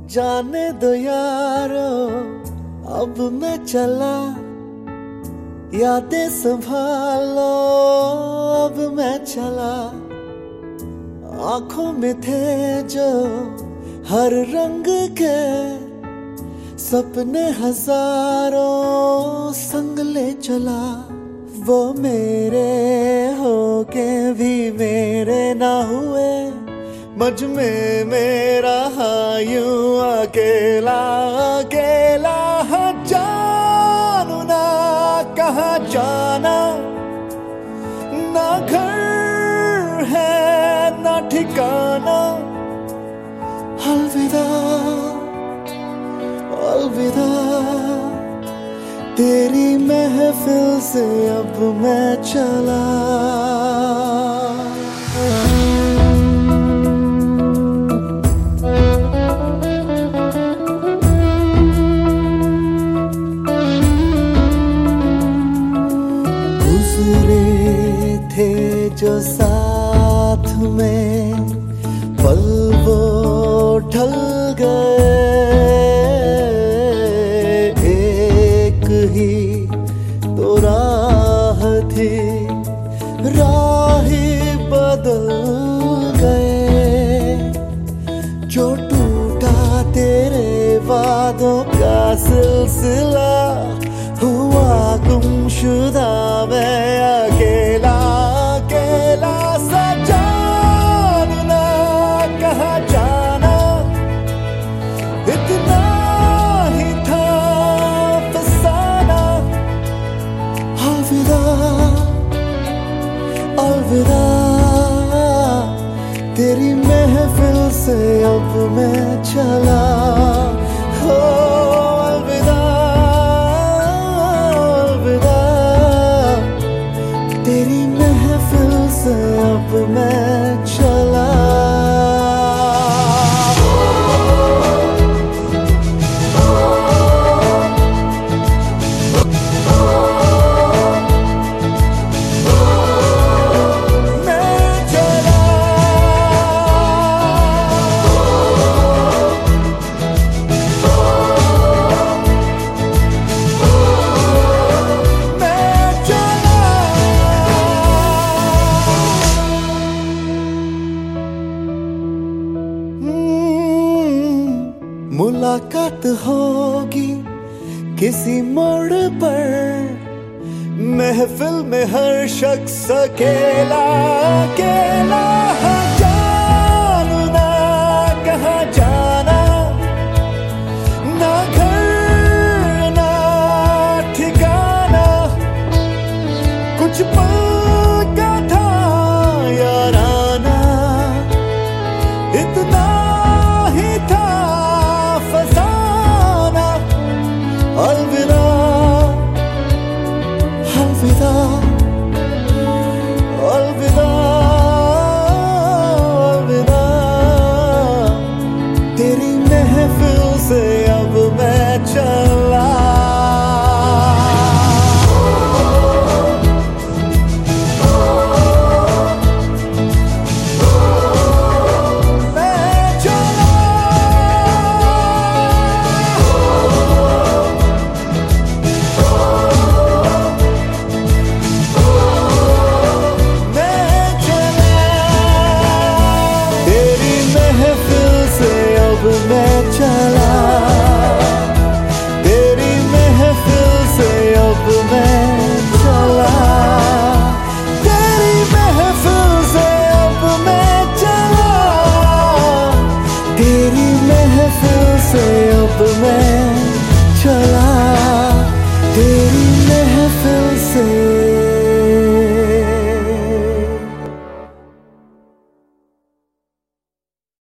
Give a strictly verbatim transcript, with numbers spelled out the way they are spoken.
जाने दो यारो अब मैं चला, यादें संभालो अब मैं चला। आंखों में थे जो हर रंग के सपने हजारों संग ले चला। वो मेरे होके भी मेरे ना हुए, मुझ में मेरा यूं अकेला अकेला। जानू ना कहाँ जाना, ना घर है ना ठिकाना। अलविदा अलविदा, तेरी महफिल से अब मैं चला। थे जो साथ में पल वो ढल गए, एक ही तो राह थी राह ही बदल गए। जो टूटा तेरे वादों का सिलसिला, हुआ गुमशुदा मैं अकेला अकेला सा। जानू ना कहाँ जाना, इतना ही था फसाना। अलविदा अलविदा, तेरी महफिल से अब मैं चला। हो अलविदा तेरी महफिल से अब मैं चला। मुलाकात होगी किसी मोड़ पर, महफिल में हर शख्स अकेला अकेला। जानू ना कहाँ जाना, ना घर ना ठिकाना। कुछ पल का था याराना, इतना ही था फसाना। अलविदा